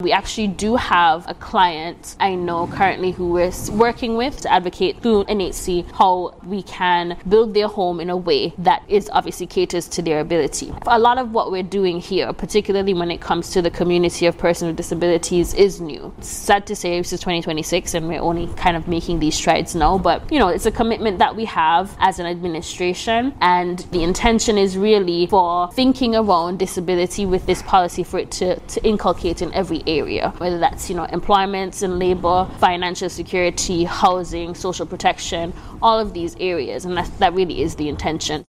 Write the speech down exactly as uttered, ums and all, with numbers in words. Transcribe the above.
We actually do have a client I know currently who we're working with to advocate through N H C how we can build their home in a way that is obviously caters to their ability. A lot of what we're doing here, particularly when it comes to the community of persons with disabilities, is new. It's sad to say this is twenty twenty-six and we're only kind of making these strides now, but you know, it's a commitment that we have as an administration, and the intention is really for thinking around disability with this policy for it to, to inculcate in every area, whether that's, you know, employment and labor, financial security, housing, social protection, all of these areas, and that, that really is the intention.